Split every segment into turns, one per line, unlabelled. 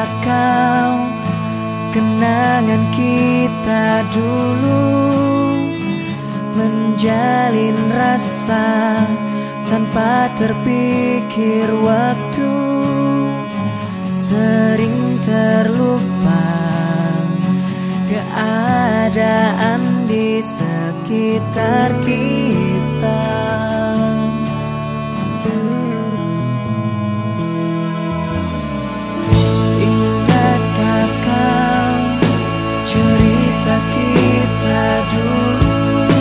kau kenangan kita dulu, menjalin rasa tanpa terpikir waktu, sering terlupa keadaan di sekitar kita. Ingatkah kau cerita kita dulu,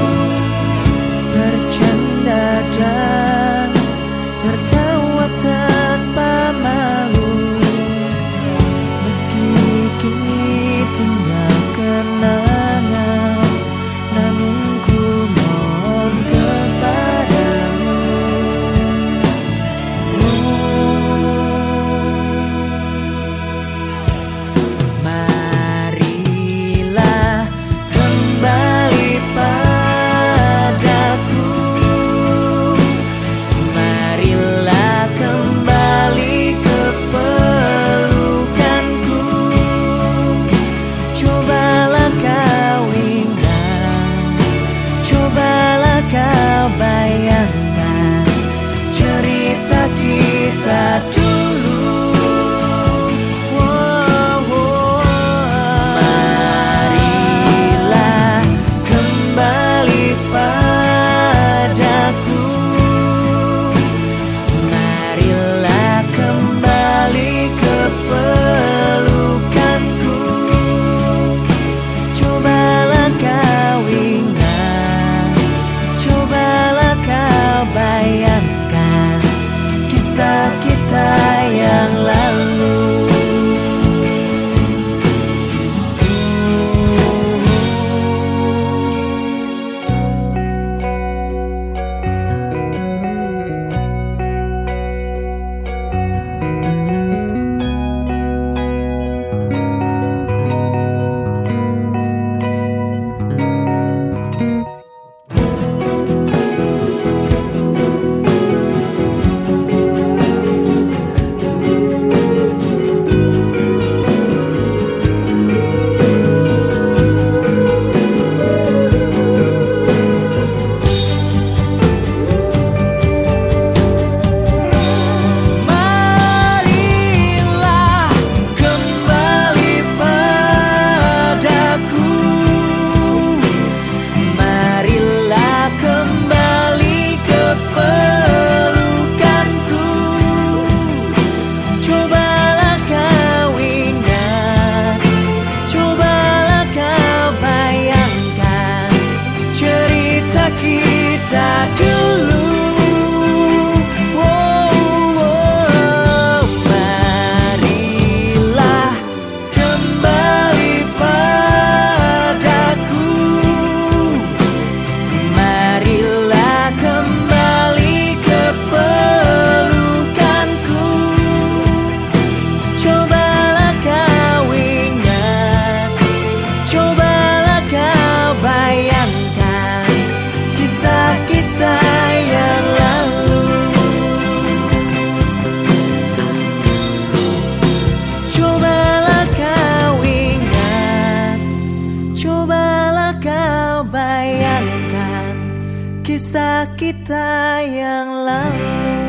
bercanda dan tertawa tanpa malu, meski kini tinggal kenangan, namun ku mohon kepadamu, marilah kembali padaku, marilah kembali ke pelukanku. Cobalah kau ingat, cobalah kau bayangkan cerita kita dulu. Marilah kembali padaku, marilah kembali ke pelukanku. Cobalah kau ingat, cobalah kau bayangkan kisah kita yang lalu. Kita dulu, marilah kembali padaku, marilah kembali ke pelukanku. Cobalah kau ingat, cobalah kau bayangkan kisah kita yang lalu. Cobalah kau ingat, cobalah kau bayangkan kisah kita yang lalu.